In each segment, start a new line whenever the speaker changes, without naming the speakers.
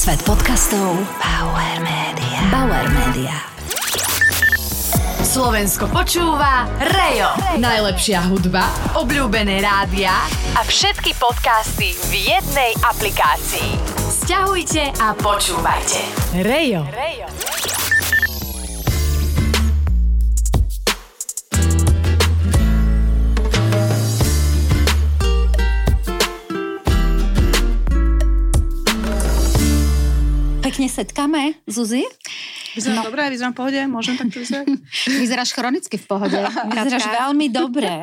Svet podcastov Bauer Media. Bauer Media.
Slovensko počúva Rejo. Najlepšia hudba, obľúbené rádia a všetky podcasty v jednej aplikácii. Sťahujte a počúvajte. Rejo.
Pekne setkáme, Zuzi?
Vyzerám dobre, vyzerám v pohode, môžem takto vyzerať?
Vyzeráš chronicky v pohode.
Vyzeráš veľmi dobre.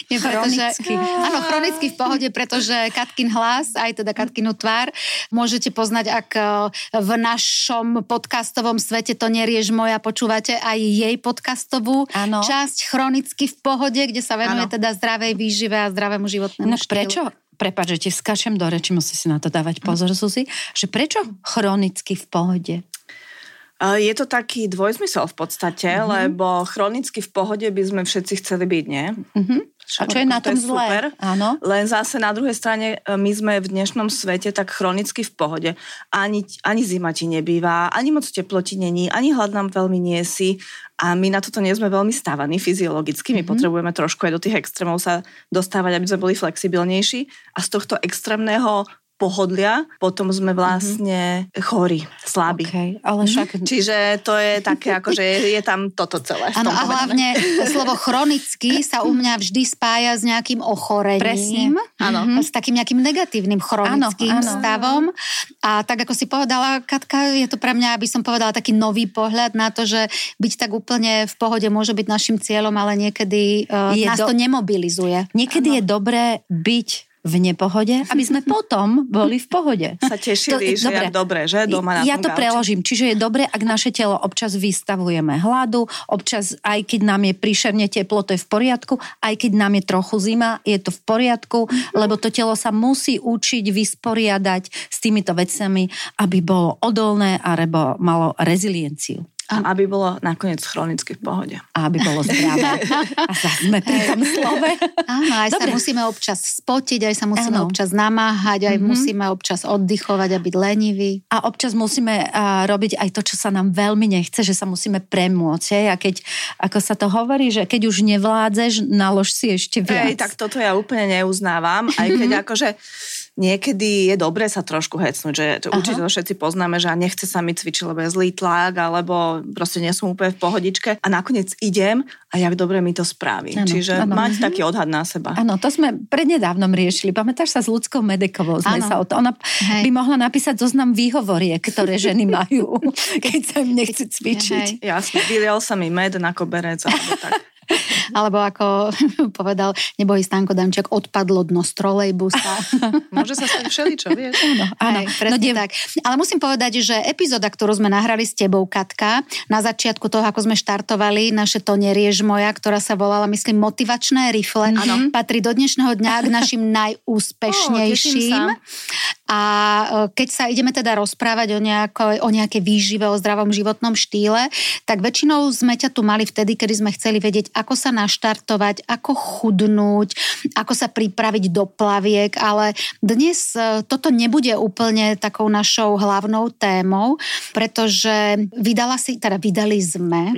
Chronicky v pohode, pretože Katkin hlas, aj teda Katkinu tvár, môžete poznať, ak v našom podcastovom svete to nerieš moja, počúvate aj jej podcastovú časť Chronicky v pohode, kde sa venuje teda zdravej výžive a zdravému životnému štýlu.
Prečo? Prepáč, že ti skáčem do reči, musí si na to dávať pozor, Zuzi, že prečo chronicky v pohode?
Je to taký dvojzmysel v podstate, lebo chronicky v pohode by sme všetci chceli byť, nie?
A čo je na tom zlé?
Super,
áno.
Len zase na druhej strane my sme v dnešnom svete tak chronicky v pohode. Ani zima ti nebýva, ani moc teplo ti není, ani hlad nám veľmi nie si. A my na toto nie sme veľmi stávaní fyziologicky. My potrebujeme trošku aj do tých extrémov sa dostávať, aby sme boli flexibilnejší. A z tohto extrémneho pohodlia, potom sme vlastne chorí, slabí.
Okay, ale však...
Čiže to je také, akože je tam toto celé.
Áno, a hlavne slovo chronicky sa u mňa vždy spája s nejakým ochorením.
Áno.
S takým nejakým negatívnym chronickým stavom. A tak, ako si povedala, Katka, je to pre mňa, aby som povedala, taký nový pohľad na to, že byť tak úplne v pohode môže byť našim cieľom, ale niekedy nás to nemobilizuje.
Niekedy je dobré byť v nepohode, aby sme potom boli v pohode.
Sa tešili, že je dobre, že doma na
Ja to preložím, čiže je dobre, ak naše telo občas vystavujeme hladu, občas aj keď nám je príšerne teplo, to je v poriadku, aj keď nám je trochu zima, je to v poriadku, lebo to telo sa musí učiť vysporiadať s týmito vecami, aby bolo odolné alebo malo rezilienciu.
A aby bolo nakoniec chronicky v pohode.
A aby bolo zdravé. A zase sme pri tom slove.
Áno, aj sa musíme občas spotiť, aj sa musíme občas namáhať, aj musíme občas oddychovať a byť leniví.
A občas musíme robiť aj to, čo sa nám veľmi nechce, že sa musíme premôcť. A keď, ako sa to hovorí, že keď už nevládzeš, nalož si ešte viac.
Tak toto ja úplne neuznávam. Aj keď akože niekedy je dobré sa trošku hecnúť, že určite to všetci poznáme, že nechce sa mi cvičiť, lebo je zlý tlak, alebo proste nie som úplne v pohodičke a nakoniec idem a jak dobre mi to spraví. Čiže mať taký odhad na seba.
Áno, to sme prednedávnom riešili. Pamätáš sa s Ľudskou Medekovou? Ona by mohla napísať zoznam výhovoriek, ktoré ženy majú, keď sa im nechce cvičiť.
Jasne, vylial sa mi med na koberec alebo tak.
Alebo ako povedal Nebohý Stanko Danček, odpadlo dno z trolejbusa.
Môže sa stať všeličo, vieš?
Áno, presne tak. Ale musím povedať, že epizóda, ktorú sme nahrali s tebou, Katka, na začiatku toho, ako sme štartovali naše To nerieš moja, ktorá sa volala, myslím, Motivačné rifle, patrí do dnešného dňa k našim najúspešnejším. A keď sa ideme teda rozprávať o nejakej výžive, o zdravom životnom štýle, tak väčšinou sme ťa tu mali vtedy, kedy sme chceli vedieť, ako sa naštartovať, ako chudnúť, ako sa pripraviť do plaviek, ale dnes toto nebude úplne takou našou hlavnou témou, pretože vydali sme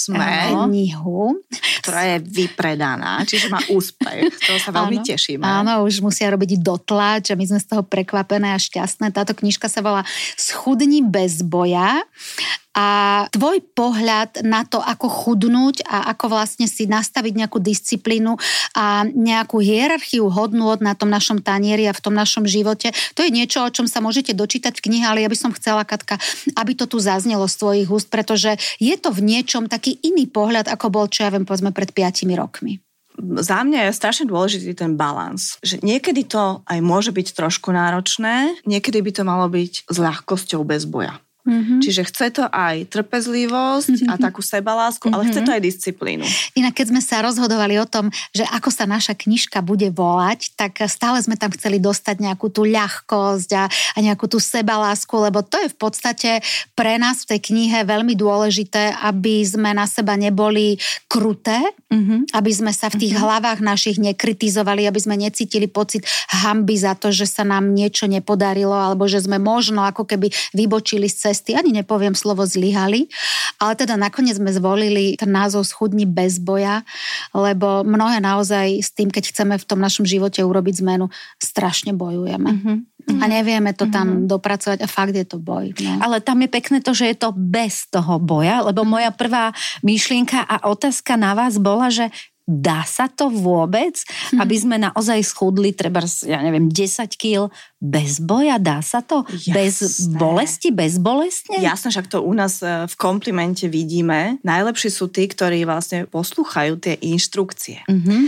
knihu,
ktorá je vypredaná, čiže má úspech, z toho sa veľmi tešíme.
Áno, už musia robiť dotlač a my sme z toho prekvapené a šťastné. Táto knižka sa volá Schudni bez boja. A tvoj pohľad na to, ako chudnúť a ako vlastne si nastaviť nejakú disciplínu a nejakú hierarchiu hodnôt na tom našom tanieri a v tom našom živote, to je niečo, o čom sa môžete dočítať v knihe, ale ja by som chcela, Katka, aby to tu zaznelo z tvojich úst, pretože je to v niečom taký iný pohľad, ako bol, čo ja viem, povedzme, pred 5 rokmi.
Za mňa je strašne dôležitý ten balans. Že niekedy to aj môže byť trošku náročné, niekedy by to malo byť s ľahkosťou bez boja. Čiže chce to aj trpezlivosť a takú sebalásku, ale chce to aj disciplínu.
Inak keď sme sa rozhodovali o tom, že ako sa naša knižka bude volať, tak stále sme tam chceli dostať nejakú tú ľahkosť a nejakú tú sebalásku, lebo to je v podstate pre nás v tej knihe veľmi dôležité, aby sme na seba neboli kruté, aby sme sa v tých hlavách našich nekritizovali, aby sme necítili pocit hanby za to, že sa nám niečo nepodarilo, alebo že sme možno ako keby vybočili z cesty. Ani nepoviem slovo zlyhali, ale teda nakoniec sme zvolili ten názov Schudni bez boja, lebo mnohé naozaj s tým, keď chceme v tom našom živote urobiť zmenu, strašne bojujeme. A nevieme to tam dopracovať a fakt je to boj. No.
Ale tam je pekné to, že je to bez toho boja, lebo moja prvá myšlienka a otázka na vás bola, že dá sa to vôbec, aby sme naozaj schudli treba, ja neviem, 10 kg bez boja? Dá sa to? Jasné. Bez bolesti? Bezbolestne?
Jasné, však to u nás v komplimente vidíme. Najlepší sú tí, ktorí vlastne poslúchajú tie inštrukcie.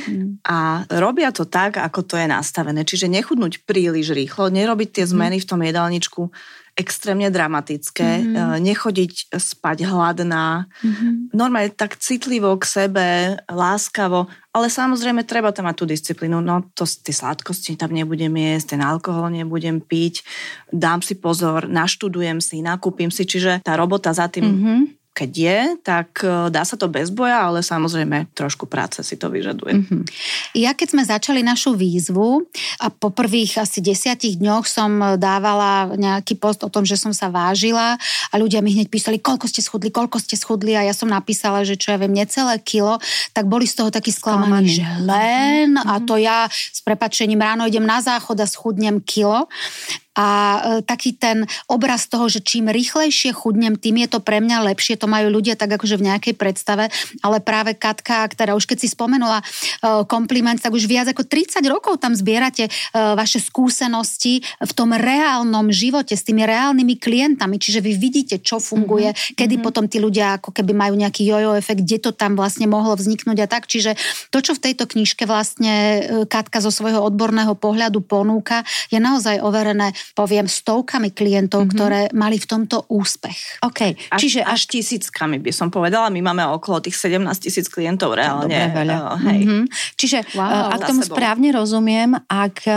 A robia to tak, ako to je nastavené. Čiže nechudnúť príliš rýchlo, nerobiť tie zmeny v tom jedálničku extrémne dramatické, nechodiť spať hladná, normálne tak citlivo k sebe, láskavo, ale samozrejme treba tam mať tú disciplínu, no to tie sladkosti tam nebudem jesť, ten alkohol nebudem piť, dám si pozor, naštudujem si, nakúpim si, čiže tá robota za tým keď je, tak dá sa to bez boja, ale samozrejme trošku práce si to vyžaduje.
Ja keď sme začali našu výzvu a po prvých asi 10 dňoch som dávala nejaký post o tom, že som sa vážila a ľudia mi hneď písali, koľko ste schudli a ja som napísala, že čo ja viem, necelé kilo, tak boli z toho takí sklamaní, že len a to ja s prepáčením ráno idem na záchod a schudnem kilo. A taký ten obraz toho, že čím rýchlejšie chudnem, tým je to pre mňa lepšie, to majú ľudia tak akože v nejakej predstave, ale práve Katka, ktorá už keď si spomenula kompliment, tak už viac ako 30 rokov tam zbierate vaše skúsenosti v tom reálnom živote s tými reálnymi klientami, čiže vy vidíte, čo funguje, kedy potom tí ľudia ako keby majú nejaký jojo efekt, kde to tam vlastne mohlo vzniknúť a tak, čiže to, čo v tejto knižke vlastne Katka zo svojho odborného pohľadu ponúka, je naozaj overené, poviem, stovkami klientov, ktoré mali v tomto úspech.
OK.
Čiže až tisíckami by som povedala. My máme okolo tých 17 000 klientov reálne.
Dobre, veľa. Čiže ak tomu správne rozumiem, ak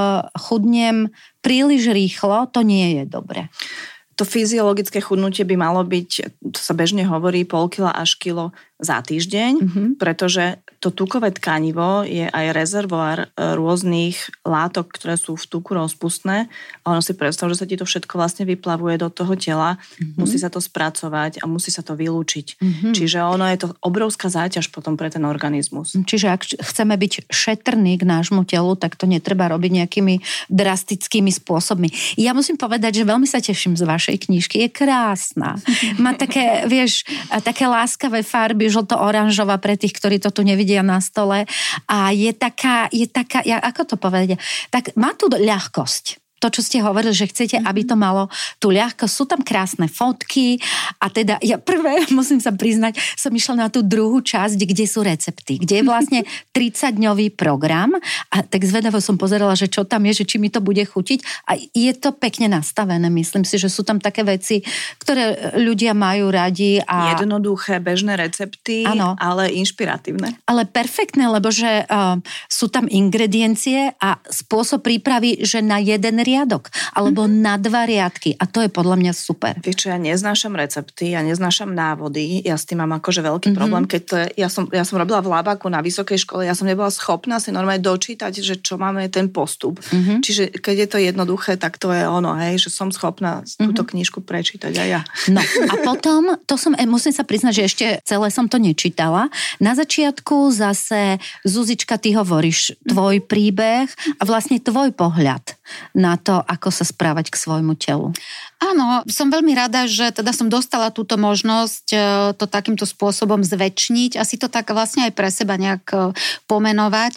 chudnem príliš rýchlo, to nie je dobre.
To fyziologické chudnutie by malo byť, to sa bežne hovorí, 0,5 kg až kilo za týždeň, pretože to tukové tkanivo je aj rezervoár rôznych látok, ktoré sú v tuku rozpustné a ono si predstav, že sa ti to všetko vlastne vyplavuje do toho tela, musí sa to spracovať a musí sa to vylúčiť. Čiže ono je to obrovská záťaž potom pre ten organizmus.
Čiže ak chceme byť šetrní k nášmu telu, tak to netreba robiť nejakými drastickými spôsobmi. Ja musím povedať, že veľmi sa teším z vašej knižky. Je krásna. Má také, vieš, také láskavé farby, žlto-oranžová pre tých, ktorí to tu nevidia na stole. A je taká, ako to povedať, tak má tu ľahkosť. To, čo ste hovorili, že chcete, aby to malo tú ľahkosť. Sú tam krásne fotky a teda ja prvé, musím sa priznať, som išla na tú druhú časť, kde sú recepty, kde je vlastne 30-dňový program a tak zvedavo som pozerala, že čo tam je, že či mi to bude chutiť a je to pekne nastavené. Myslím si, že sú tam také veci, ktoré ľudia majú radi. A
jednoduché, bežné recepty, ano, ale inšpiratívne.
Ale perfektné, lebo že sú tam ingrediencie a spôsob prípravy, že na jeden riadok, alebo na 2 riadky. A to je podľa mňa super.
Vieš čo, ja neznášam recepty, ja neznášam návody, ja s tým mám akože veľký problém, keď to je, ja som robila v Labaku na vysokej škole, ja som nebola schopná si normálne dočítať, že čo máme ten postup. Čiže keď je to jednoduché, tak to je ono, hej, že som schopná túto knižku prečítať aj ja.
No a potom, musím sa priznať, že ešte celé som to nečítala. Na začiatku zase, Zuzička, ty hovoríš tvoj príbeh a vlastne tvoj pohľad na to, ako sa správať k svojmu telu.
Áno, som veľmi rada, že teda som dostala túto možnosť to takýmto spôsobom zväčšniť a si to tak vlastne aj pre seba nejak pomenovať.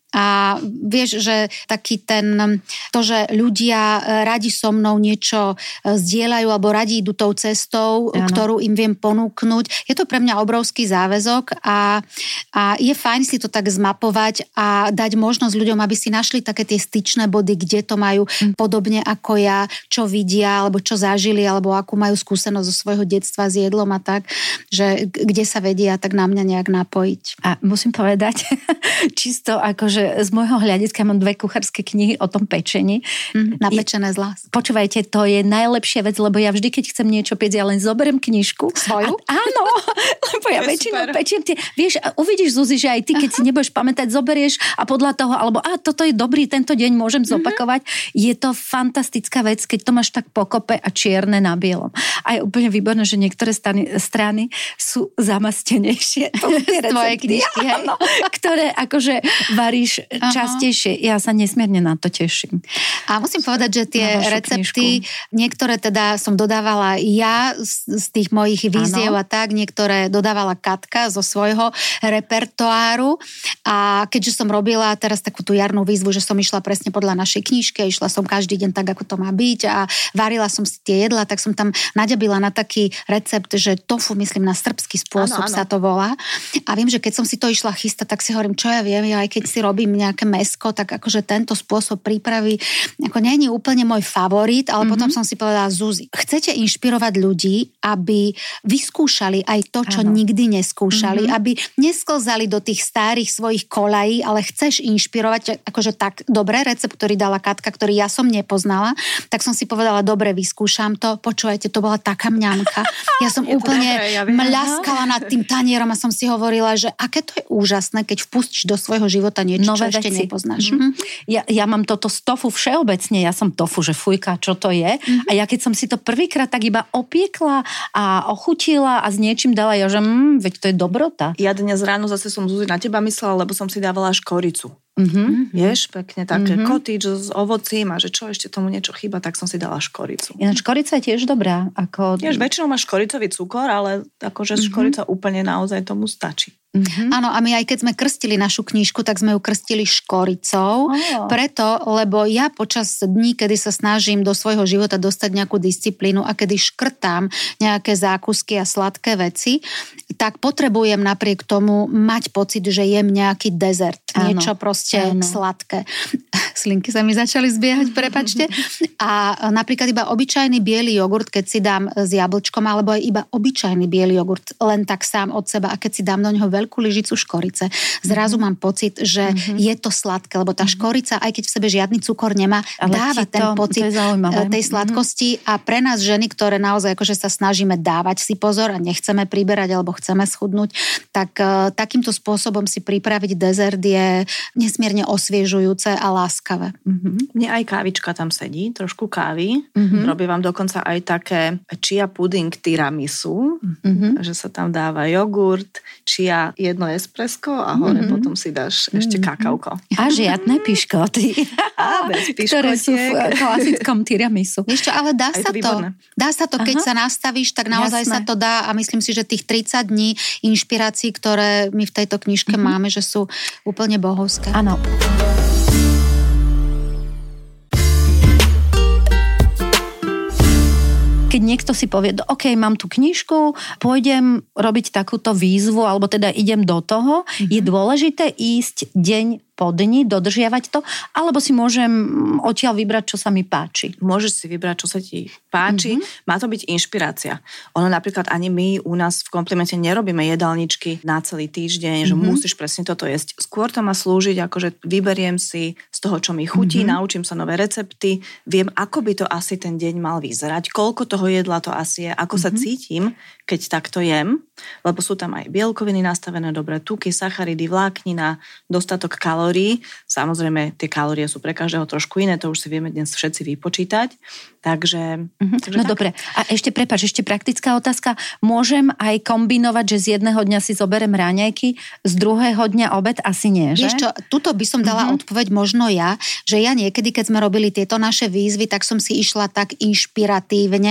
A vieš, že taký to, že ľudia radi so mnou niečo zdieľajú alebo radi idú tou cestou, ktorú im viem ponúknuť. Je to pre mňa obrovský záväzok a je fajn si to tak zmapovať a dať možnosť ľuďom, aby si našli také tie styčné body, kde to majú podobne ako ja, čo vidia, alebo čo zažili, alebo akú majú skúsenosť zo svojho detstva s jedlom a tak, že kde sa vedia tak na mňa nejak napojiť.
A musím povedať, čisto akože z môjho hľadiska mám 2 kuchárske knihy o tom pečení.
Napečené z lásky.
Počúvajte, to je najlepšia vec, lebo ja vždy, keď chcem niečo piec, ja len zoberiem knižku.
Svoju?
Áno, lebo ja väčšinou pečiem tie. Vieš, uvidíš, Zuzi, že aj ty, keď si nebudeš pamätať, zoberieš a podľa toho, alebo toto je dobrý, tento deň môžem zopakovať. Je to fantastická vec, keď to máš tak pokope a čierne na bielom. A je úplne výborné, že niektoré strany sú zamastenejšie.
Tvoje knižky, hej?
Ktoré akože varíš častejšie. Ja sa nesmierne na to teším.
A musím povedať, že tie recepty, niektoré teda som dodávala ja z tých mojich víziev a tak, niektoré dodávala Katka zo svojho repertoáru a keďže som robila teraz takú tú jarnú výzvu, že som išla presne podľa našej knižky, išla som každý deň tak, ako to má byť a varila som si tie jedlá, tak som tam naďabila na taký recept, že tofu, myslím, na srbský spôsob sa to volá. A viem, že keď som si to išla chystať, tak si hovorím, čo ja viem, ja aj keď si robím nejaké mäsko, tak akože tento spôsob prípravy ako nie je úplne môj favorit, ale potom som si povedala, Zuzi, chcete inšpirovať ľudí, aby vyskúšali aj to, čo nikdy neskúšali, aby nesklzali do tých starých svojich kolají, ale chceš inšpirovať, akože tak dobré recept, ktorý dala Katka, ktorý ja som nepoznala, tak som si povedala, dobre, vyskúšam to, počúvajte, to bola taká mňamka. Ja som úplne mľaskala nad tým tanierom a som si hovorila, že aké to je úžasné, keď vpustíš do svojho života niečo, čo ešte nepoznáš.
Ja mám toto z tofu všeobecne, ja som tofu, že fujka, čo to je. A ja keď som si to prvýkrát tak iba opiekla a ochutila a s niečím dala, ja že veď to je dobrota.
Ja dnes ráno zase som, Zuzi, na teba myslela, lebo som si dávala škoricu. Vieš, pekne také cottage s ovocím a že čo ešte tomu niečo chýba, tak som si dala škoricu.
Ináč škorica je tiež dobrá.
Vieš, väčšinou máš škoricový cukor, ale akože škorica úplne naozaj tomu stačí.
Áno, a my aj keď sme krstili našu knižku, tak sme ju krstili škoricou, preto, lebo ja počas dní, kedy sa snažím do svojho života dostať nejakú disciplínu a kedy škrtám nejaké zákusky a sladké veci, tak potrebujem napriek tomu mať pocit, že jem nejaký dezert, niečo proste sladké. Slinky sa mi začali zbiehať, prepáčte. A napríklad iba obyčajný biely jogurt, keď si dám s jablčkom, alebo aj iba obyčajný biely jogurt, len tak sám od seba, a keď si dám do neho veľkú lyžicu škorice, zrazu mám pocit, že je to sladké, lebo tá škorica, aj keď v sebe žiadny cukor nemá, dáva ten pocit tej sladkosti a pre nás ženy, ktoré naozaj akože sa snažíme dávať si pozor a nechceme priberať alebo chceme schudnúť, tak takýmto spôsobom si pripraviť dezert je nesmierne osviežujúce a láskavé.
Mne aj kávička tam sedí, trošku kávy. Robím vám dokonca aj také chia pudding tiramisu, že sa tam dáva jogurt, chia, jedno espresso a hore potom si dáš ešte kakauko.
A žiadne piškoty.
Bez piškotiek.
Ktoré sú v klasickom tiramisu.
Ešte, ale dá sa to. Dá sa to, keď sa nastavíš, tak naozaj sa to dá a myslím si, že tých 30 dní inšpirácií, ktoré my v tejto knižke máme, že sú úplne bohovské.
Áno. Keď niekto si povie, OK, mám tú knižku, pôjdem robiť takúto výzvu, alebo teda idem do toho, je dôležité ísť deň po dni, dodržiavať to, alebo si môžem odtiaľ vybrať, čo sa mi páči.
Môžeš si vybrať, čo sa ti páči. Má to byť inšpirácia. Ono napríklad ani my u nás v Komplimente nerobíme jedálničky na celý týždeň, že musíš presne toto jesť. Skôr to má slúžiť, akože vyberiem si z toho, čo mi chutí, naučím sa nové recepty, viem, ako by to asi ten deň mal vyzerať, koľko toho jedla to asi je, ako sa cítim, keď takto jem, lebo sú tam aj bielkoviny nastavené, dobré tuky, sacharidy, vláknina, dostatok kalórií. Samozrejme, tie kalórie sú pre každého trošku iné, to už si vieme dnes všetci vypočítať. Takže
no dobre. A ešte, prepáč, ešte praktická otázka. Môžem aj kombinovať, že z jedného dňa si zoberiem raňajky, z druhého dňa obed? Asi nie, že?
Vieš čo, tuto by som dala odpoveď možno ja, že ja niekedy, keď sme robili tieto naše výzvy, tak som si išla tak inšpiratívne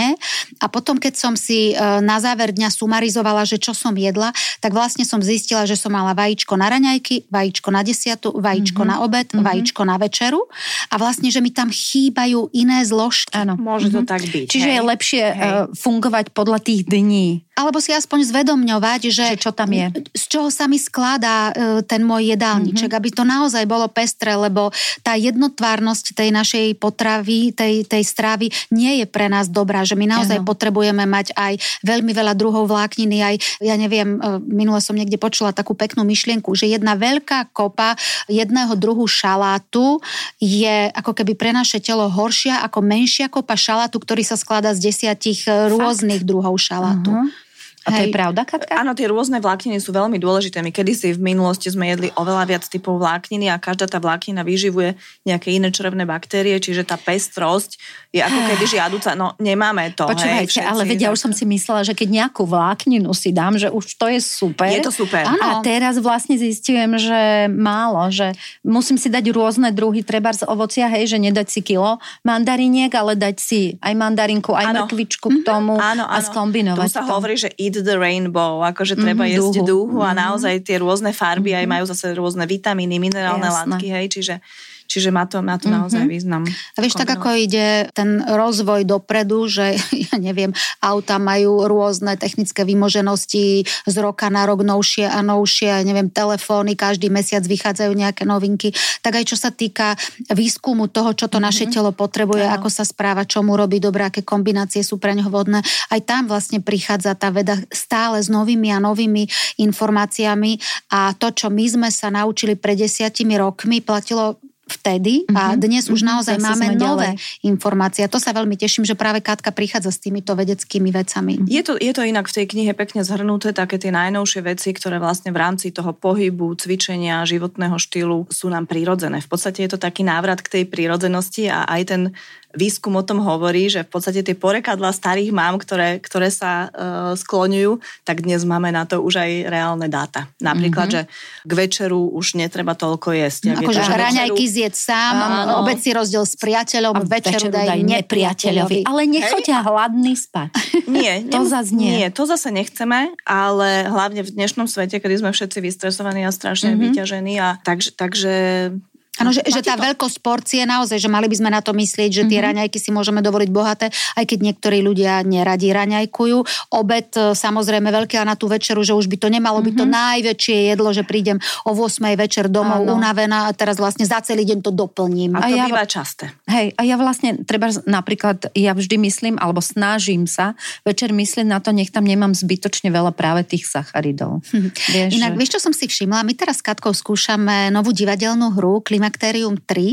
A potom, keď som si na záver dňa sumarizovala, že čo som jedla, tak vlastne som zistila, že som mala vajíčko na raňajky, vajíčko na 10, vajíčko na obed, vajíčko na večeru a vlastne, že mi tam chýbajú iné zložky.
Áno.
Môže to tak byť.
Čiže je lepšie fungovať podľa tých dní.
Alebo si aspoň zvedomňovať, že
čo tam je.
Z čoho sa mi skladá ten môj jedálniček, aby to naozaj bolo pestré, lebo tá jednotvárnosť tej našej potravy, tej stravy nie je pre nás dobrá, že my naozaj potrebujeme mať aj veľmi veľa druhov vlákniny, aj, ja neviem, minule som niekde počula takú peknú myšlienku, že jedna veľká kopa jedného druhu šalátu je ako keby pre naše telo horšia ako menšia kopa šalátu, ktorý sa skladá z 10 rôznych druhov šalátu.
A to je pravda, Katka?
Áno, tie rôzne vlákniny sú veľmi dôležité. My kedysi v minulosti sme jedli oveľa viac typov vlákniny a každá tá vláknina vyživuje nejaké iné črevné baktérie, čiže tá pestrosť je ako keby žiaduca. No, nemáme to.
Počúvajte, ale vedia, už som si myslela, že keď nejakú vlákninu si dám, že už to je super.
Je to super.
A teraz vlastne zistujem, že málo, že musím si dať rôzne druhy, treba z ovocia, hej, že nedať si kilo mandariniek, ale dať si aj mandarinku, aj mrkvičku k tomu a skombinovať.
Tu sa hovorí, že eat the rainbow, akože treba jesť dúhu a naozaj tie rôzne farby aj majú zase rôzne vitamíny, minerálne látky, hej, čiže má to naozaj význam.
A vieš, tak ako ide ten rozvoj dopredu, že ja neviem, auta majú rôzne technické vymoženosti z roka na rok novšie a novšie, ja neviem, telefóny, každý mesiac vychádzajú nejaké novinky, tak aj čo sa týka výskumu toho, čo to naše telo potrebuje, ako sa správa, čo mu robí dobré, aké kombinácie sú pre ňoho vhodné, aj tam vlastne prichádza tá veda stále s novými a novými informáciami a to, čo my sme sa naučili pred 10 rokmi, platilo vtedy a dnes už naozaj máme nové informácie. To sa veľmi teším, že práve Katka prichádza s týmito vedeckými vecami.
Je to inak v tej knihe pekne zhrnuté, také tie najnovšie veci, ktoré vlastne v rámci toho pohybu, cvičenia, životného štýlu sú nám prirodzené. V podstate je to taký návrat k tej prírodzenosti a aj ten výskum o tom hovorí, že v podstate tie porekadlá starých mám, ktoré sa skloňujú, tak dnes máme na to už aj reálne dáta. Napríklad, že k večeru už netreba toľko jesť.
Akože raňajky zjedť sám, obed si rozdiel s priateľom, večeru daj nepriateľovi.
Ale nechoďa hladný spať.
Nie,
to zase nie.
Nie, to zase nechceme, ale hlavne v dnešnom svete, kedy sme všetci vystresovaní a strašne vyťažení a takže
áno, že tá veľkosť porcie naozaj, že mali by sme na to myslieť, že tie raňajky si môžeme dovoliť bohaté, aj keď niektorí ľudia neradi raňajkujú. Obed samozrejme veľký a na tú večeru, že už by to nemalo byť to najväčšie jedlo, že prídem o 8 večer domov unavená a teraz vlastne za celý deň to doplním.
A to býva časté.
Hej, a ja vlastne napríklad ja vždy myslím, alebo snažím sa večer myslieť na to, nech tam nemám zbytočne veľa práve tých sacharidov.
Inak, vieš, čo som si všimla? My teraz s Katkou skúšame novú divadelnú hru Klimakterium 3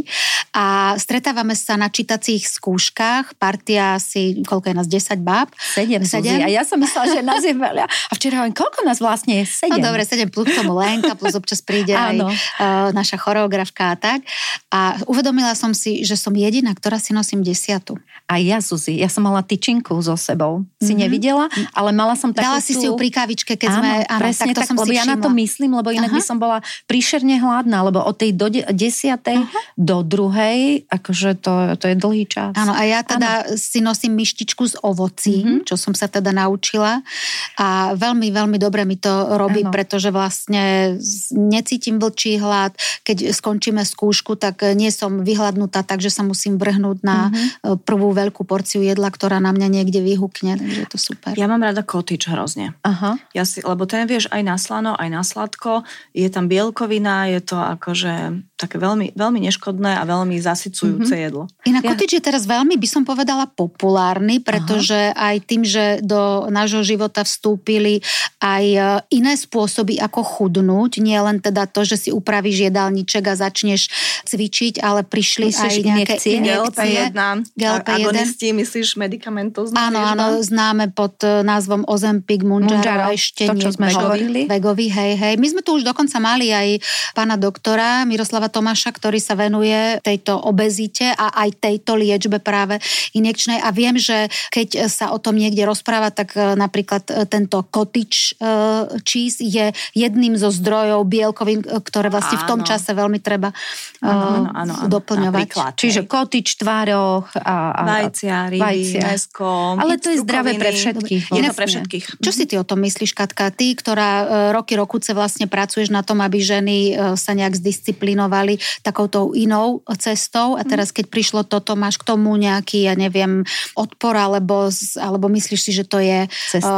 a stretávame sa na čítacích skúškach. Partia asi, koľko je nás, 10 báb?
7. A ja som myslela, že nás je veľa. A včera hovorím, koľko nás vlastne je? 7.
No dobre, 7 plus k tomu Lenka, plus občas príde aj naša choreografka a tak. A uvedomila som si, že som jediná, ktorá si nosím 10.
A ja, Zuzi, ja som mala tyčinku so sebou. Si nevidela, ale mala som takú...
Dala si ju pri kávičke, keď sme...
Áno, presne tak, lebo ja na to myslím, lebo inak by som bola príšerne hladná, lebo od tej do 10. do 2. akože to je dlhý čas.
Áno, a ja teda si nosím myštičku z ovocí, čo som sa teda naučila a veľmi, veľmi dobre mi to robí, pretože vlastne necítim vlčí hlad. Keď skončíme skúšku, tak nie som vyhladnutá, takže sa musím vrhnúť na prvú veľkú porciu jedla, ktorá na mňa niekde vyhukne, takže je to super.
Ja mám rada kotič hrozne. Lebo ten vieš aj na slano, aj na sladko, je tam bielkovina, je to akože také veľmi, veľmi neškodné a veľmi zasycujúce jedlo.
Inak kotič je teraz veľmi, by som povedala, populárny, pretože aj tým, že do nášho života vstúpili aj iné spôsoby, ako chudnúť, nie len teda to, že si upravíš jedálniček a začneš cvičiť, ale prišli aj nejaké injekcie.
Agonisti, myslíš medikamentozné?
Áno, známe pod názvom Ozempic, Mounjaro, ešte
to, čo sme hovorili.
Vegovi, hej. My sme tu už dokonca mali aj pána doktora Miroslava Tomáša Tomáša, ktorý sa venuje tejto obezite a aj tejto liečbe práve injekčnej a viem, že keď sa o tom niekde rozpráva, tak napríklad tento cottage cheese je jedným zo zdrojov bielkovín, ktoré vlastne v tom čase veľmi treba doplňovať.
Napríklad, čiže cottage, tvároch a
vajcia, ryby, mäsko.
Ale to je zdravé pre všetkých.
Je to pre všetkých.
Čo si ty o tom myslíš, Katka? Ty, ktorá rokuce vlastne pracuješ na tom, aby ženy sa nejak zdisciplinovali takouto inou cestou a teraz, keď prišlo toto, máš k tomu nejaký, ja neviem, odpor, alebo myslíš si, že to je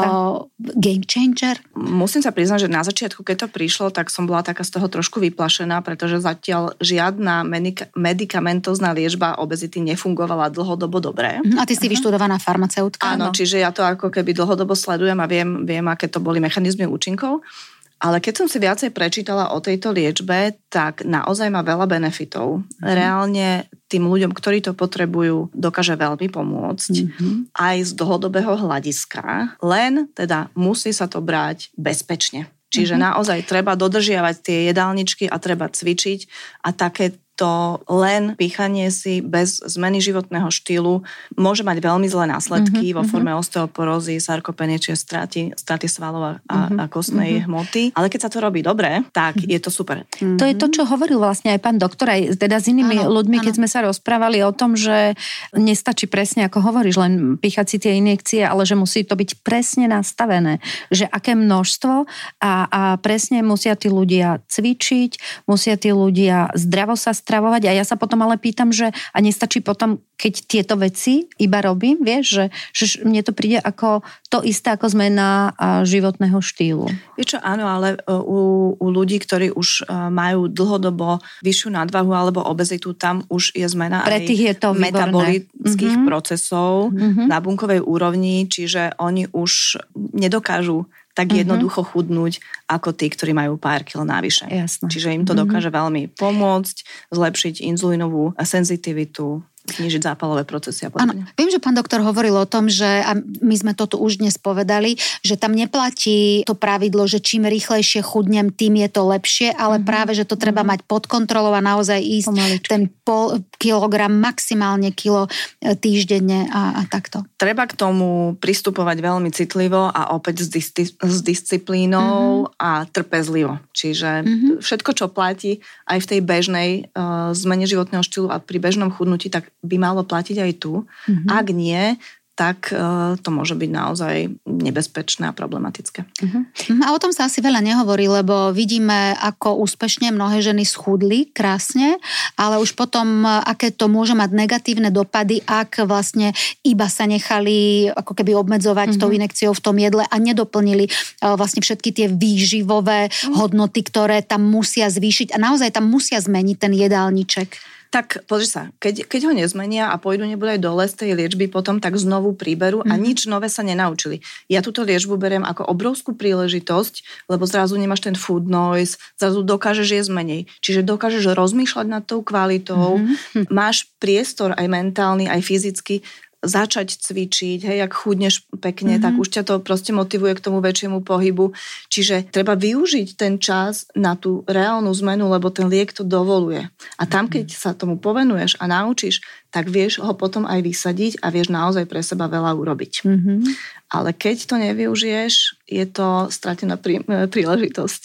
game changer?
Musím sa priznať, že na začiatku, keď to prišlo, tak som bola taká z toho trošku vyplašená, pretože zatiaľ žiadna medikamentozná liečba obezity nefungovala dlhodobo dobre.
A ty si vyštudovaná farmaceutka?
Áno, čiže ja to ako keby dlhodobo sledujem a viem, aké to boli mechanizmy účinkov. Ale keď som si viacej prečítala o tejto liečbe, tak naozaj má veľa benefitov. Reálne tým ľuďom, ktorí to potrebujú, dokáže veľmi pomôcť. Aj z dlhodobého hľadiska. Len teda musí sa to brať bezpečne. Čiže naozaj treba dodržiavať tie jedálničky a treba cvičiť a takéto len pýchanie si bez zmeny životného štýlu môže mať veľmi zlé následky vo forme osteoporózy, sarkopenie, čiže straty svalov a kostnej hmoty. Ale keď sa to robí dobre, tak je to super.
To je to, čo hovoril vlastne aj pán doktor, aj teda s inými ľuďmi, keď sme sa rozprávali o tom, že nestačí presne, ako hovoríš, len pýchať si tie injekcie, ale že musí to byť presne nastavené. Že aké množstvo a presne musia tí ľudia cvičiť, musia tí ľudia zdravo sa stravovať a ja sa potom ale pýtam, že a nestačí potom, keď tieto veci iba robím, vieš, že mne to príde ako to isté ako zmena životného štýlu.
Vieš čo, áno, ale u ľudí, ktorí už majú dlhodobo vyššiu nadvahu alebo obezitu, tam už je zmena
pre tých je to
metabolických procesov na bunkovej úrovni, čiže oni už nedokážu tak jednoducho chudnúť ako tí, ktorí majú pár kilo navyše.
Jasné.
Čiže im to dokáže veľmi pomôcť, zlepšiť inzulínovú senzitivitu, znížiť zápalové procesy a podobne.
Áno, viem, že pán doktor hovoril o tom, že a my sme to tu už dnes povedali, že tam neplatí to pravidlo, že čím rýchlejšie chudnem, tým je to lepšie, ale práve, že to treba mať pod kontrolou a naozaj ísť ten pol kilogram, maximálne kilo týždenne a takto.
Treba k tomu pristupovať veľmi citlivo a opäť s disciplínou a trpezlivo. Čiže všetko, čo platí aj v tej bežnej zmene životného štýlu a pri bežnom chudnutí, tak by malo platiť aj tu. Ak nie, tak to môže byť naozaj nebezpečné a problematické.
A o tom sa asi veľa nehovorí, lebo vidíme, ako úspešne mnohé ženy schudli krásne, ale už potom, aké to môže mať negatívne dopady, ak vlastne iba sa nechali ako keby obmedzovať tou injekciou v tom jedle a nedoplnili vlastne všetky tie výživové hodnoty, ktoré tam musia zvýšiť a naozaj tam musia zmeniť ten jedálniček.
Tak pozri sa, keď ho nezmenia a pôjdu nebudú aj dole z tej liečby potom, tak znovu príberu a nič nové sa nenaučili. Ja túto liečbu beriem ako obrovskú príležitosť, lebo zrazu nemáš ten food noise, zrazu dokážeš jesť menej. Čiže dokážeš rozmýšľať nad tou kvalitou, máš priestor aj mentálny, aj fyzicky, začať cvičiť, hej, ak chudneš pekne, tak už ťa to proste motivuje k tomu väčšiemu pohybu. Čiže treba využiť ten čas na tú reálnu zmenu, lebo ten liek to dovoluje. A tam, keď sa tomu povenuješ a naučíš, tak vieš ho potom aj vysadiť a vieš naozaj pre seba veľa urobiť. Ale keď to nevyužiješ, je to stratená príležitosť.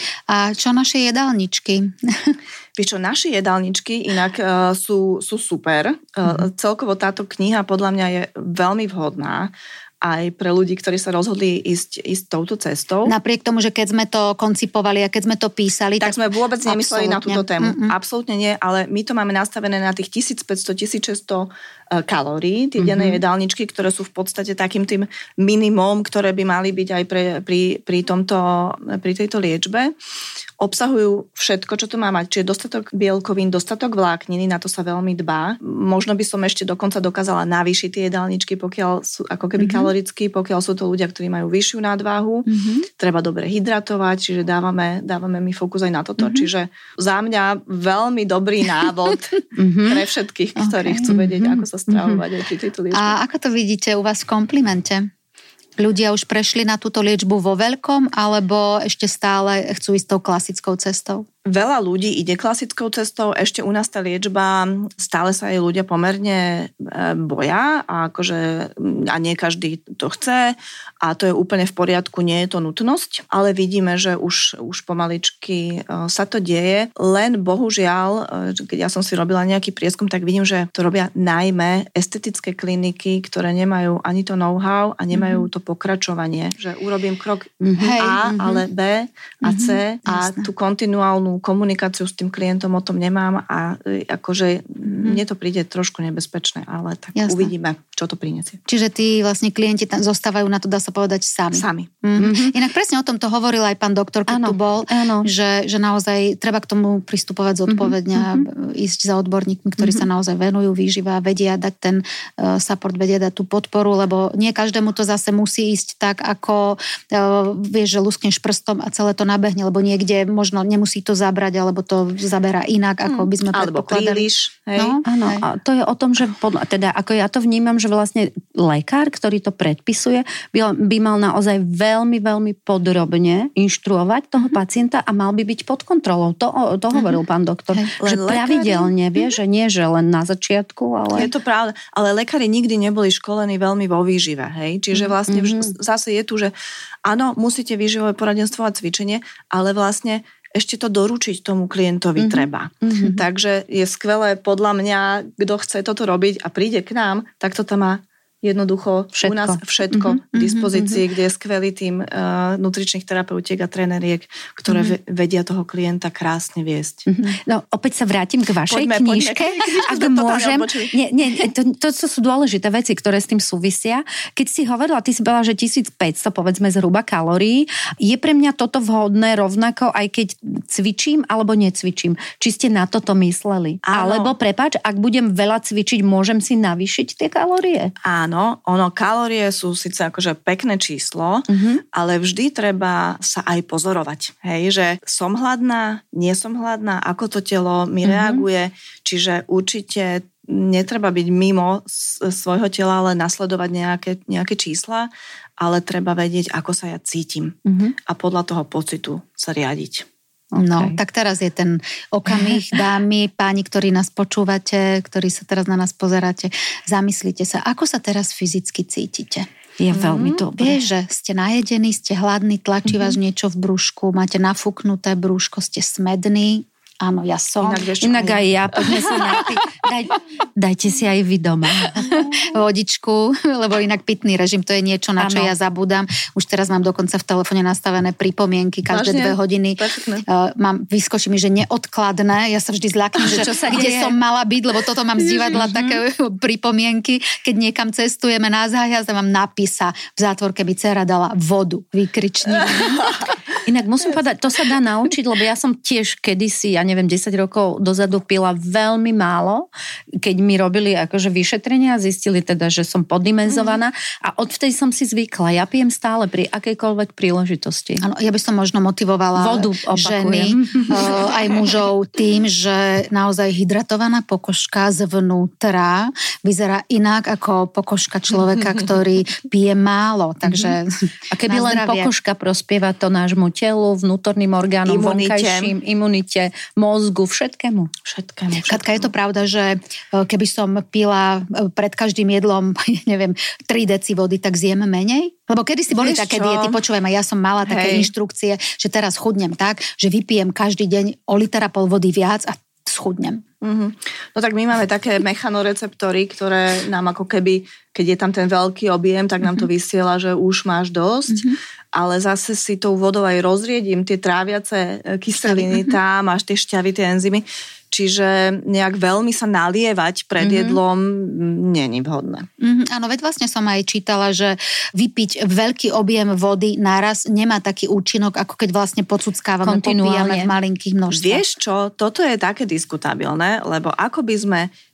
A čo naše jedálničky?
Vieš čo, naše jedálničky inak sú super. Celkovo táto kniha podľa mňa je veľmi vhodná aj pre ľudí, ktorí sa rozhodli ísť touto cestou.
Napriek tomu, že keď sme to koncipovali a keď sme to písali,
tak sme vôbec nemysleli na túto tému. Absolútne nie, ale my to máme nastavené na tých 1500-1600 kalórií, tie denné jedálničky, ktoré sú v podstate takým tým minimum, ktoré by mali byť aj pri tejto liečbe. Obsahujú všetko, čo to má mať, čiže dostatok bielkovín, dostatok vlákniny, na to sa veľmi dbá. Možno by som ešte dokonca dokázala navýšiť tie jedálničky, pokiaľ sú ako keby kaloricky, pokiaľ sú to ľudia, ktorí majú vyššiu nadváhu. Treba dobre hydratovať, čiže dávame my fokus aj na toto. Čiže za mňa veľmi dobrý návod pre všetkých, ktorí chcú vedieť, ako sa stravovať aj pri tejto liečbe.
A ako to vidíte u vás v Komplimente? Ľudia už prešli na túto liečbu vo veľkom, alebo ešte stále chcú ísť tou klasickou cestou?
Veľa ľudí ide klasickou cestou, ešte u nás tá liečba, stále sa jej ľudia pomerne boja a nie každý to chce a to je úplne v poriadku, nie je to nutnosť, ale vidíme, že už pomaličky sa to deje, len bohužiaľ, keď ja som si robila nejaký prieskum, tak vidím, že to robia najmä estetické kliniky, ktoré nemajú ani to know-how a nemajú to pokračovanie, že urobím krok A, ale B a C a tú kontinuálnu komunikáciu s tým klientom o tom nemám a mne to príde trošku nebezpečné, ale tak uvidíme, čo to prinesie.
Čiže tí vlastne klienti tam zostávajú na to, dá sa povedať, sami. Inak presne o tom to hovoril aj pán doktor, keď tu bol, že naozaj treba k tomu pristupovať zodpovedne a ísť za odborníkmi, ktorí sa naozaj venujú výžive a vedia dať ten support, vedia dať tú podporu, lebo nie každému to zase musí ísť tak, ako vieš, že luskneš prstom a celé to nabehne, lebo niekde možno nemusí to zabrať, alebo to zaberá inak, ako by sme predpokladali.
Alebo príliš.
Áno, a to je o tom, že teda ako ja to vnímam, že vlastne lekár, ktorý to predpisuje, by mal naozaj veľmi, veľmi podrobne inštruovať toho pacienta a mal by byť pod kontrolou. To hovoril pán doktor. Že pravidelne, vie, že nie, že len na začiatku, ale...
Je to pravda, ale lekári nikdy neboli školení veľmi vo výžive, hej? Čiže vlastne zase je tu, že áno, musíte výživové poradenstvo a cvičenie, ale vlastne ešte to doručiť tomu klientovi treba. Takže je skvelé podľa mňa, kto chce toto robiť a príde k nám, tak to tam má jednoducho u nás všetko k dispozícii, kde je skvelý tým nutričných terapeutiek a tréneriek, ktoré vedia toho klienta krásne viesť.
No, opäť sa vrátim k vašej knižke. Ak môžem. To sú dôležité veci, ktoré s tým súvisia. Keď si hovorila, ty si povedala, že 1500, povedzme zhruba kalórií. Je pre mňa toto vhodné rovnako, aj keď cvičím alebo necvičím? Či ste na toto mysleli? Áno. Alebo prepáč, ak budem veľa cvičiť, môžem si navýšiť tie kalórie?
Áno, kalórie sú síce akože pekné číslo, ale vždy treba sa aj pozorovať. Hej, že som hladná, nie som hladná, ako to telo mi reaguje, čiže určite netreba byť mimo svojho tela, ale nasledovať nejaké čísla, ale treba vedieť, ako sa ja cítim a podľa toho pocitu sa riadiť.
Okay. No, tak teraz je ten okamih, dámy, páni, ktorí nás počúvate, ktorí sa teraz na nás pozeráte, zamyslite sa, ako sa teraz fyzicky cítite.
Je veľmi dobré.
Vieš, že ste najedení, ste hladní, tlačí vás niečo v brúšku, máte nafúknuté brúško, ste smední. Áno, ja som.
Inak aj ja, poďme sa napiť. Dajte si aj vy doma.
Vodičku, lebo inak pitný režim, to je niečo, na čo ja zabúdam. Už teraz mám dokonca v telefóne nastavené pripomienky, každé 2 hodiny. Vyskočí mi, že neodkladné. Ja sa vždy zľaknem, že kde som mala byť, lebo toto mám z divadla také pripomienky. Keď niekam cestujeme na zájazd, mám napísa v zátvorke by dcera dala vodu, výkričník.
Inak musím povedať, to sa dá naučiť, lebo ja som tiež kedysi, 10 rokov dozadu pila veľmi málo, keď mi robili akože vyšetrenia, zistili teda, že som poddimenzovaná a odvtedy som si zvykla. Ja pijem stále pri akejkoľvek príležitosti.
Áno, ja by som možno motivovala
vodu,
ženy, aj mužov tým, že naozaj hydratovaná pokožka zvnútra vyzerá inak ako pokožka človeka, ktorý pije málo. Takže
a keby len pokožka prospieva to nášmu telu, vnútorným orgánom, vonkajším, imunite, mozgu, všetkému.
Katka, je to pravda, že keby som pila pred každým jedlom, 3 deci vody, tak zjem menej? Lebo kedy si boli také diety, počúvaj ma, ja som mala také inštrukcie, že teraz chudnem tak, že vypijem každý deň o 1,5 litra vody viac a schudnem.
No tak my máme také mechanoreceptory, ktoré nám ako keby, keď je tam ten veľký objem, tak nám to vysiela, že už máš dosť, ale zase si tou vodou aj rozriedím tie tráviace kyseliny tam, máš tie šťavy, tie enzymy, čiže nejak veľmi sa nalievať pred jedlom nie je vhodné.
Áno, veď vlastne som aj čítala, že vypiť veľký objem vody naraz nemá taký účinok, ako keď vlastne popíjame v malinkých množstvách.
Vieš čo, toto je také diskutabilné, lebo ako by sme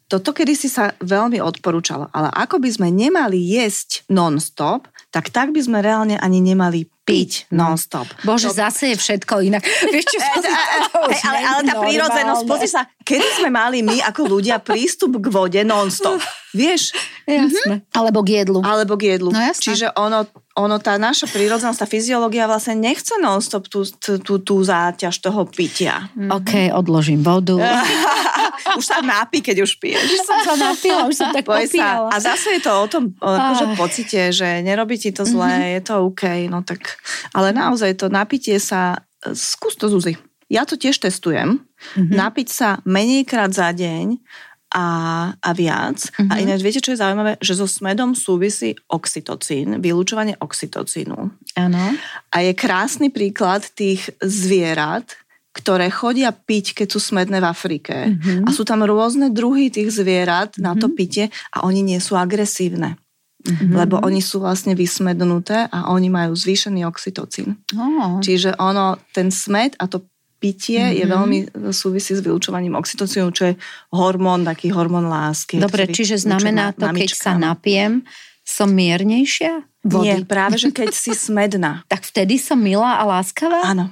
toto kedysi sa veľmi odporúčalo, ale ako by sme nemali jesť non-stop, tak by sme reálne ani nemali piť non-stop.
Bože, zase je všetko inak. Vieš, čo
ale tá prírodzenosť, pozri sa, kedy sme mali my ako ľudia prístup k vode non-stop? Vieš?
Jasné.
Alebo k jedlu.
No jasné. Čiže ono, tá naša prírodzenosť, tá fyziológia vlastne nechce non-stop tú záťaž toho pitia.
OK, odložím vodu.
Už sa napí, keď už piješ.
Už som sa napila, už som tak popíjala.
A zase je to o tom akože pocite, že nerobí ti to zlé, je to OK, no tak. Ale naozaj to napitie sa, skús to, Zuzi. Ja to tiež testujem. Napiť sa menejkrát za deň a viac. A ináč, viete, čo je zaujímavé? Že so smedom súvisí oxytocín, vylučovanie oxytocínu.
Áno.
A je krásny príklad tých zvierat, ktoré chodia piť, keď sú smedné v Afrike. A sú tam rôzne druhy tých zvierat na to pitie a oni nie sú agresívne. Lebo oni sú vlastne vysmednuté a oni majú zvýšený oxytocín. Čiže ten smed a to pitie je veľmi súvisí s vylučovaním oxytocínu, čo je taký hormón lásky.
Dobre, čiže znamená to, keď sa napijem, som miernejšia? Vody.
Nie, práve, že keď si smedná.
Tak vtedy som milá a láskavá?
Áno.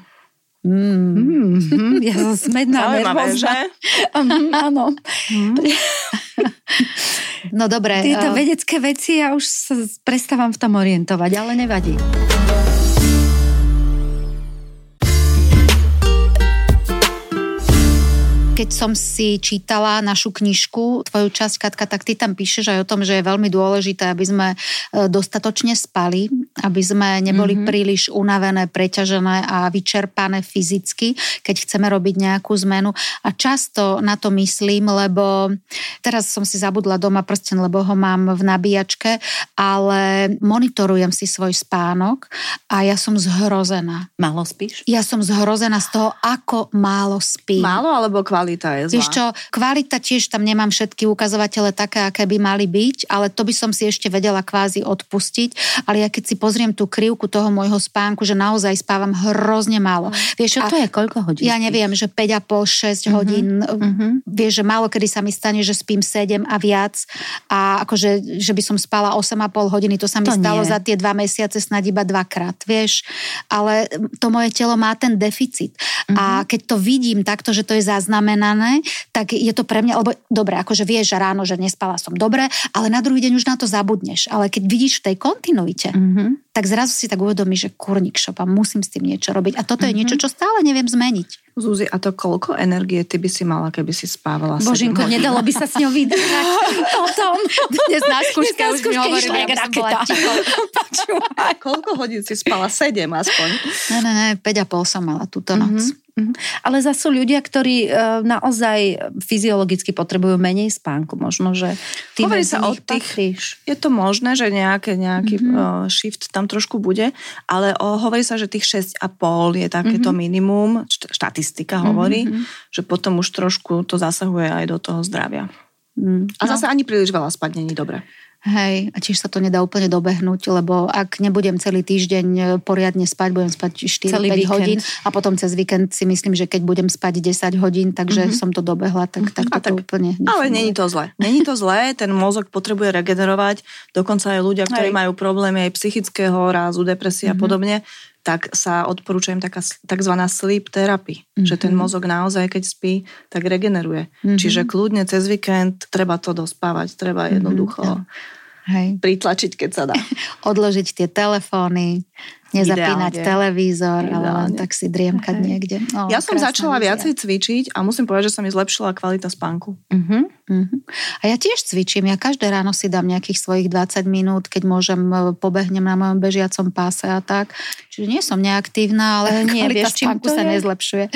Ja som smedná, nervózna. Áno.
No dobre.
Tieto vedecké veci ja už sa prestávam v tom orientovať, ale nevadí.
Keď som si čítala našu knižku, tvoju časť, Katka, tak ty tam píšeš aj o tom, že je veľmi dôležité, aby sme dostatočne spali, aby sme neboli príliš unavené, preťažené a vyčerpané fyzicky, keď chceme robiť nejakú zmenu. A často na to myslím, lebo teraz som si zabudla doma prsten, lebo ho mám v nabíjačke, ale monitorujem si svoj spánok a ja som zhrozená.
Málo spíš?
Ja som zhrozená z toho, ako málo spím.
Málo alebo kvalita je zlá?
Víš čo, kvalita tiež tam nemám všetky ukazovatele také, aké by mali byť, ale to by som si ešte vedela kvázi odpustiť, ale ja keď si pozriem tú krivku toho môjho spánku, že naozaj spávam hrozne málo. Vieš,
čo to je? Koľko hodín?
Ja neviem, že 5,5-6 hodín. Vieš, že málo kedy sa mi stane, že spím 7 a viac a akože, že by som spala 8,5 hodiny, to sa mi stalo za tie 2 mesiace snad iba 2-krát, vieš. Ale to moje telo má ten deficit. A keď to vidím takto, že to je zaznamenané, tak je to pre mňa, lebo dobre, akože vieš, že ráno, že nespala som dobre, ale na druhý deň už na to zabudneš. Ale keď vidíš v tej kontinuite, tak zrazu si tak uvedomíš, že kurník šopa, musím s tým niečo robiť. A toto je niečo, čo stále neviem zmeniť.
Zuzi, a to koľko energie ty by si mala, keby si spávala?
Božinko, nedalo by sa s ňou vydržať potom.
Dnes na skúške už mi hovorili, aby som bola ticho.
Koľko hodín si spala? 7 aspoň?
Ne, 5,5 som mala túto noc.
Ale zase sú ľudia, ktorí naozaj fyziologicky potrebujú menej spánku. Možno, že ty
hovorí sa o tých, je to možné, že nejaký shift tam trošku bude, ale hovorí sa, že tých 6,5 je takéto minimum. Štatistika hovorí, že potom už trošku to zasahuje aj do toho zdravia. A zase ani príliš veľa spať není dobre.
Hej, a tiež sa to nedá úplne dobehnúť, lebo ak nebudem celý týždeň poriadne spať, budem spať 4-5 hodín a potom cez víkend si myslím, že keď budem spať 10 hodín, takže som to dobehla, tak to úplne nefunguje.
Ale není to zlé. Není to zlé, ten mozog potrebuje regenerovať, dokonca aj ľudia, ktorí majú problémy aj psychického rázu, depresie a podobne, tak sa odporúča im taká takzvaná sleep therapy, že ten mozog naozaj, keď spí, tak regeneruje. Čiže kľudne cez víkend treba to dospávať, treba jednoducho pritlačiť, keď sa dá.
Odložiť tie telefóny, nezapínať televízor, ale len tak si driemkať niekde.
Ja som začala viacej cvičiť a musím povedať, že sa mi zlepšila kvalita spánku.
A ja tiež cvičím. Ja každé ráno si dám nejakých svojich 20 minút, keď môžem, pobehnem na mojom bežiacom páse a tak. Čiže nie som neaktívna, ale kvalita spánku sa nezlepšuje.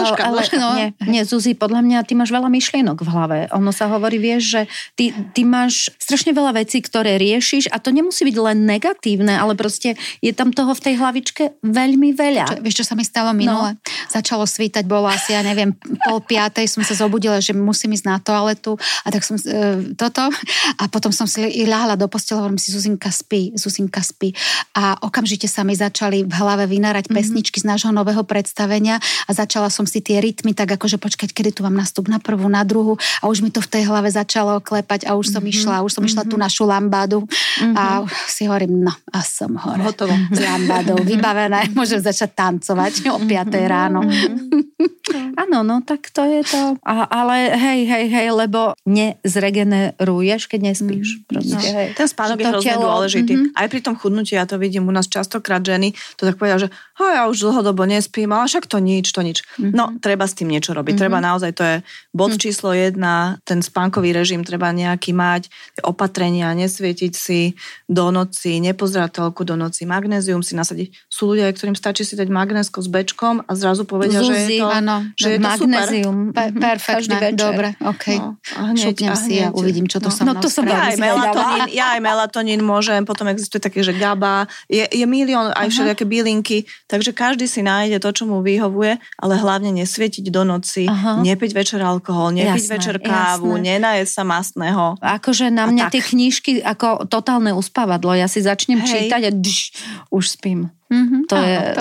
Nie, Zuzi, podľa mňa ty máš veľa myšlienok v hlave. Ono sa hovorí, vieš, že ty máš strašne veľa vecí, ktoré riešiš a to nemusí byť len negatívne, ale proste je tam toho v tej tej hlavičke veľmi veľa.
Vieš, čo sa mi stalo minule? Začalo svítať, bolo asi, ja neviem, 4:30, som sa zobudila, že musím ísť na toaletu a tak som toto a potom som si ľahla do postele, hovorím si, Zuzinka spí. A okamžite sa mi začali v hlave vynárať pesničky z nášho nového predstavenia a začala som si tie rytmy tak akože počkať, kedy tu mám nastup na prvú, na druhú a už mi to v tej hlave začalo klepať a už som išla tú našu lambádu a si hovorím, no a som hore.
Hotovo.
S lambádou vybavené, môžem začať tancovať o 5:00 ráno.
Áno, no tak to je to. Ale hej, lebo nezregeneruješ, keď nespíš. Hej.
Ten spánok je hrozne dôležitý. Aj pri tom chudnutí, ja to vidím u nás častokrát ženy, to tak povedia, že ja už dlhodobo nespím, ale však to nič. No, treba s tým niečo robiť. Treba naozaj, to je bod číslo 1, ten spánkový režim treba nejaký mať, opatrenia, nesvietiť si do noci, nepozerať telku do noci, magnézium si nasadiť. Sú ľudia, ktorým stačí si dať magnézko s bečkom a zrazu povedia, že je to, že je to
magnézium.
Super. Perfektné, dobre, okej. Šupnem si a uvidím, čo to so mnou spraví.
Ja aj melatonín môžem, potom existuje také, že GABA, je milión aj všelijaké bylinky, takže každý si nájde to, čo mu vyhovuje, ale hlavne nesvietiť do noci, nepiť večer alkohol, nepiť večer kávu, nenajesť sa mastného.
Akože na mňa tie knižky ako totálne uspávadlo. Ja si začnem čítať a už spím. To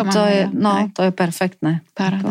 je perfektné.
Paráda.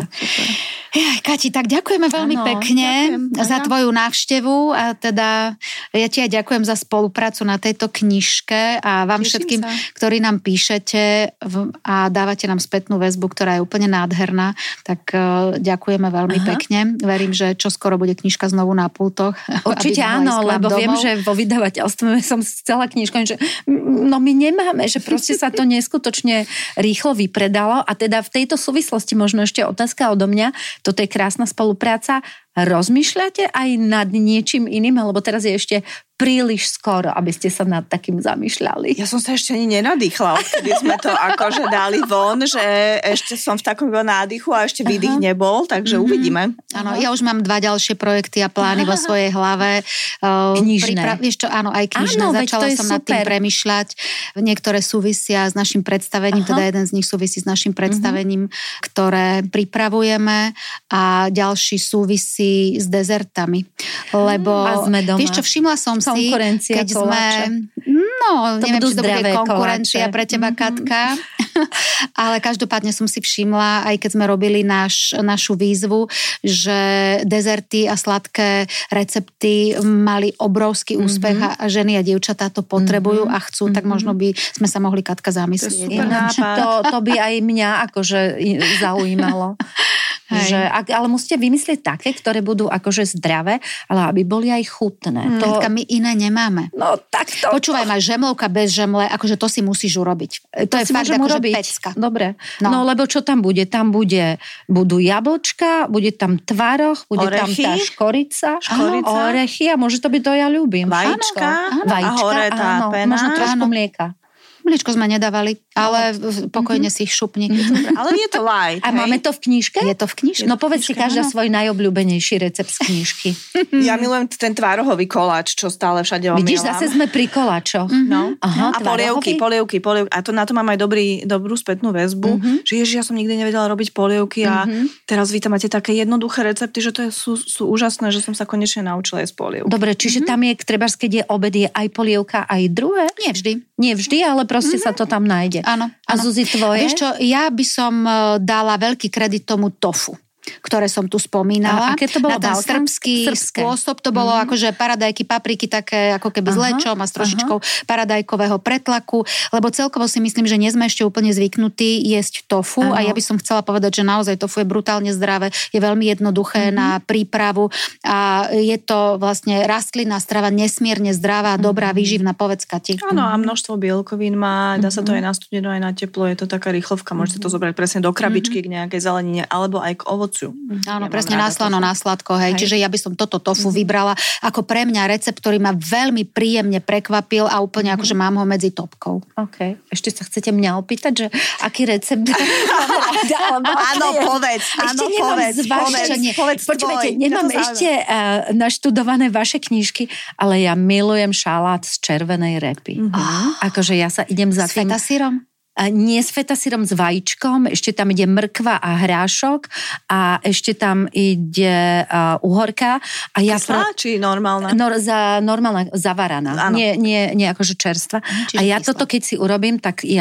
Kati, tak ďakujeme veľmi pekne za tvoju návštevu a teda ja ti aj ďakujem za spoluprácu na tejto knižke a vám všetkým, ktorí nám píšete a dávate nám spätnú väzbu, ktorá je úplne nádherná, tak ďakujeme veľmi pekne. Verím, že čoskoro bude knižka znovu na pultoch.
Určite áno, lebo viem, že vo vydavateľstve som chcela knižku, že my nemáme, že proste sa to neskutočne rýchlo vypredalo a teda v tejto súvislosti možno ešte otázka odo mňa. Toto je krásna spolupráca. Rozmýšľate aj nad niečím iným, alebo teraz je ešte príliš skoro, aby ste sa nad takým zamýšľali?
Ja som sa ešte ani nenadýchla, odkedy sme to akože dali von, že ešte som v takom nádychu a ešte výdych nebol, takže uvidíme.
Áno, ja už mám 2 ďalšie projekty a plány vo svojej hlave.
Knižné.
Vieš čo, áno, aj knižné. Začala som nad tým premýšľať. Niektoré súvisia s našim predstavením, teda jeden z nich súvisí s našim predstavením, ktoré pripravujeme a ďalší súvisí s dezertami. Lebo, vieš čo, všimla som si, keď sme... neviem, či to bude konkurencia pre teba, Katka. Ale každopádne som si všimla, aj keď sme robili našu výzvu, že dezerty a sladké recepty mali obrovský úspech a ženy a dievčatá to potrebujú a chcú, tak možno by sme sa mohli, Katka, zamyslieť.
To by aj mňa akože zaujímalo. Že, ale musíte vymyslieť také, ktoré budú akože zdravé, ale aby boli aj chutné.
My iné nemáme.
No tak to...
Počúvaj ma, žemlovka bez žemle, akože to si musíš urobiť. To je fakt akože pecka.
Dobre. No lebo čo tam bude? Tam budú jablčka, bude tam tvaroh, bude tam tá škorica, orechy a môže to byť, to ja ľúbim.
Vajíčka a hore tá pena.
Možno trošku mlieka.
Mliečko sme nedávali, ale pokojne si ich šupni.
Ale je to light.
A máme to v knižke?
Je to v knižke.
No povedz si každá svoj najobľúbenejší recept z knižky.
Ja milujem ten tvárohový koláč, čo stále všade omielam.
Vidíš, zase sme pri koláčoch.
Aha, a polievky. A to na to mám aj dobrú spätnú väzbu, že ja som nikdy nevedela robiť polievky a teraz vy tam máte také jednoduché recepty, že to sú úžasné, že som sa konečne naučila jesť polievky.
Dobre, čiže tam je, trebárs, keď je obed, je aj polievka, aj druhé? Nie vždy, ale proste sa to tam nájde.
Áno.
A Zuzi, tvoje?
Vieš čo, ja by som dala veľký kredit tomu tofu, ktoré som tu spomínala.
Aké to bolo?
Na ten srbský spôsob. To bolo akože paradajky, papriky také ako keby s lečom a s trošičkou paradajkového pretlaku, lebo celkovo si myslím, že nie sme ešte úplne zvyknutí jesť tofu a ja by som chcela povedať, že naozaj tofu je brutálne zdravé, je veľmi jednoduché na prípravu a je to vlastne rastlinná strava, nesmierne zdravá, dobrá, výživná, povedz, Kati.
Áno, a množstvo bielkovín má, dá sa to aj na studeno, aj na teplo, je to taká rýchlovka, môžete to zobrať presne do krabičky k nejakej zelenine alebo aj k ovocu.
Áno, presne na slano, na sladko, hej. Čiže ja by som toto tofu vybrala ako pre mňa recept, ktorý ma veľmi príjemne prekvapil a úplne akože mám ho medzi topkou.
OK. Ešte sa chcete mňa opýtať, že aký recept?
Áno, povedz.
Počúvajte, nemám ešte naštudované vaše knižky, ale ja milujem šalát z červenej repy. Akože ja sa idem za tým...
S fetasírom?
nie s fetasírom, s vajíčkom, ešte tam ide mrkva a hrášok a ešte tam ide uhorka. A ja
či normálna?
Normálna, zavaraná. Nie akože čerstva. A ja toto, keď si urobím, tak ja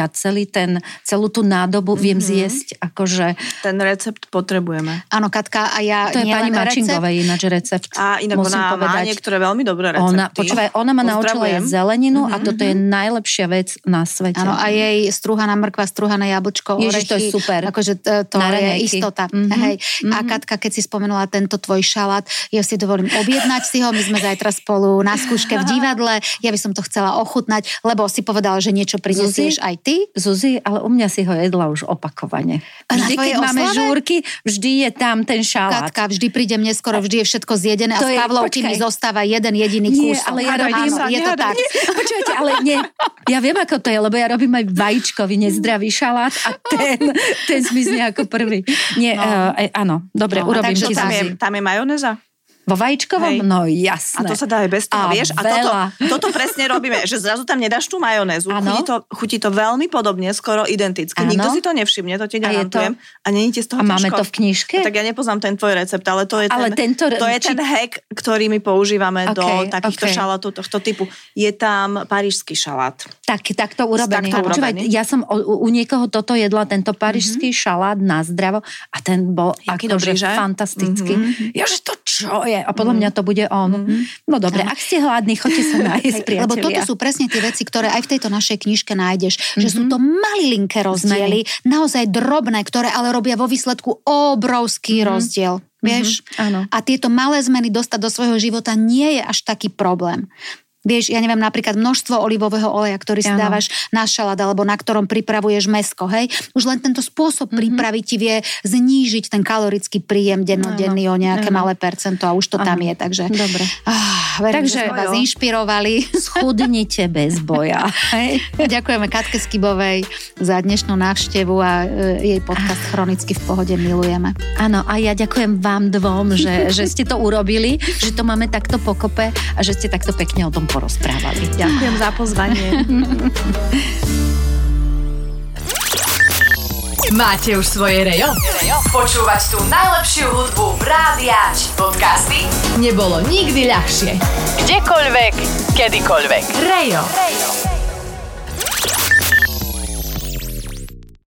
celú tú nádobu viem zjesť. Akože...
Ten recept potrebujeme.
Áno, Katka, a ja
to je pani Mačingovej ináč recept.
A inak ona má niektoré veľmi dobré recepty.
Ona ma naučila jesť zeleninu a toto je najlepšia vec na svete.
Áno, a jej strúhaná mrkva, strúhané jablčko, orechy.
Ježiš, to je super.
Akože to je istota. Hej. A Katka, keď si spomenula tento tvoj šalát, ja si dovolím objednať si ho, my sme zajtra spolu na skúške v divadle, ja by som to chcela ochutnať, lebo si povedala, že niečo prinesieš aj ty.
Zuzi, ale u mňa si ho jedla už opakovane. Vždy, keď máme žúrky, vždy je tam ten šalát.
Katka, vždy prídem neskoro, vždy je všetko zjedené a z Pavlovky mi zostáva jeden jediný kúsok.
Ale ja robím,
je to tak.
Počujete, ale nie. Ja viem, ako to je, lebo ja robím aj vajíčkový nezdravý šalát a ten zmizne ako prvý. Nie, áno, dobre, urobím ti Zuzi.
Tam je majonéza?
Vo vajíčkovom? Hej. No jasné.
A to sa dá aj bez toho, vieš? A toto presne robíme, že zrazu tam nedáš tú majonézu. Chutí to veľmi podobne, skoro identicky. Ano. Nikto si to nevšimne, to ti garantujem. A není ti z toho ťažko.
A máme to v knižke?
Tak ja nepoznám ten tvoj recept, ale to je ten hack, ktorý my používame do takýchto šalátov tohto typu. Je tam parížský šalát.
Tak to urobený. Ja som u niekoho toto jedla, tento parížský šalát na zdravo a ten bol akože fantastický. Jaže to čo je? A podľa mňa to bude on. No dobre, ak ste hladní, choďte sa nájsť, priatelia.
Lebo toto sú presne tie veci, ktoré aj v tejto našej knižke nájdeš. Že sú to malilinké rozdiely, naozaj drobné, ktoré ale robia vo výsledku obrovský rozdiel. Vieš? A tieto malé zmeny dostať do svojho života nie je až taký problém. Vieš, ja neviem, napríklad množstvo olivového oleja, ktorý si dávaš na šalát, alebo na ktorom pripravuješ mäsko, hej? Už len tento spôsob prípravy ti vie znížiť ten kalorický príjem dennodenný o nejaké malé percento a už to tam je, takže...
Dobre.
Verím, takže sme vás inšpirovali.
Schudnite bez boja.
Ďakujeme Katke Skibovej za dnešnú návštevu a jej podcast Chronicky v pohode milujeme.
Áno, a ja ďakujem vám dvom, že ste to urobili, že to máme takto pokope a že ste takto pekne o tom porozprávali.
Ďakujem za pozvanie.
Máte už svoje Rejo? Počúvať tú najlepšiu hudbu rádia či podcasty nebolo nikdy ľahšie. Kdekoľvek, kedykoľvek. Rejo.